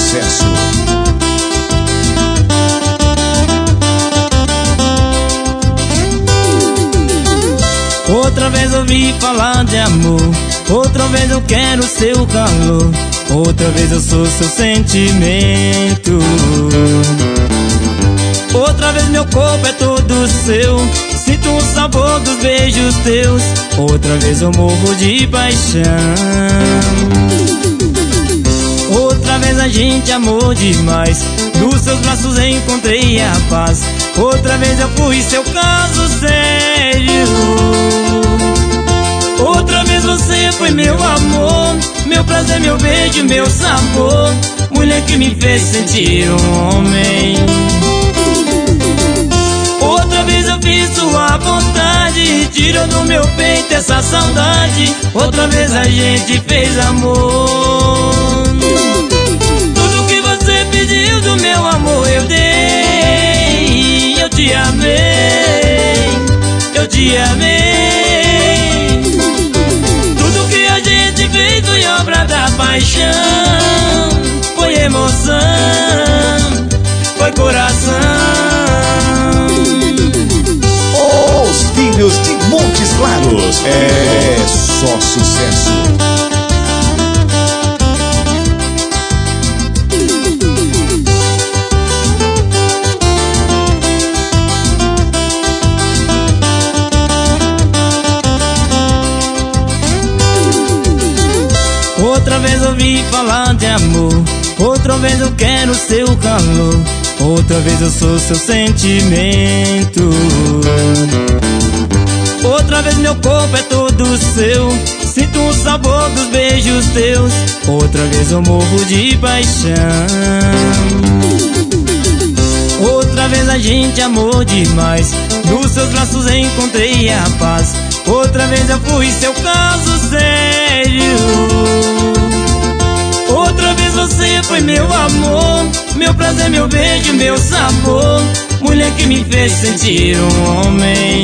sucesso. Outra vez ouvi falar de amor, outra vez eu quero seu calor, outra vez eu sou seu sentimento. Outra vez meu corpo é todo seu, sinto o sabor dos beijos teus, outra vez eu morro de paixão. Outra vez a gente amou demais, nos seus braços encontrei a paz, outra vez eu fui seu caso sério. Outra vez você foi meu amor, meu prazer, meu beijo, meu sabor, mulher que me fez sentir um homem. Outra vez eu fiz sua vontade, tirou do meu peito essa saudade, outra vez a gente fez amor. Tudo que você pediu do meu amor eu dei, eu te amei, eu te amei. Tudo que a gente fez foi obra da paixão, foi emoção, foi coração. Os Filhos de Montes Claros, é só sucesso. Outra vez ouvi falar de amor, outra vez eu quero seu calor, outra vez eu sou seu sentimento. Outra vez meu corpo é todo seu, sinto o sabor dos beijos teus, outra vez eu morro de paixão. Outra vez a gente amou demais, nos seus braços encontrei a paz, outra vez eu fui seu caso sério. Outra vez você foi meu amor, meu prazer, meu beijo, meu sabor, mulher que me fez sentir um homem.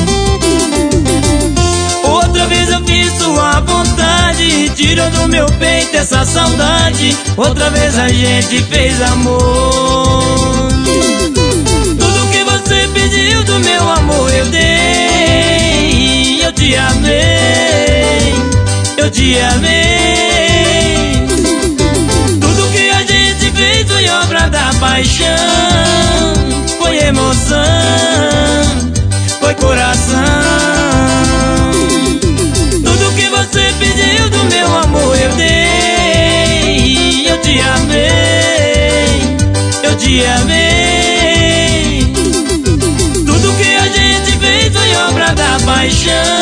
Outra vez eu fiz sua vontade, tirou do meu peito essa saudade, outra vez a gente fez amor. Tudo que você pediu do meu amor eu dei, eu te amei, eu te amei. Tudo que a gente fez foi obra da paixão, foi emoção, foi coração. Tudo que você pediu do meu amor eu dei, eu te amei, eu te amei. Tudo que a gente fez foi obra da paixão,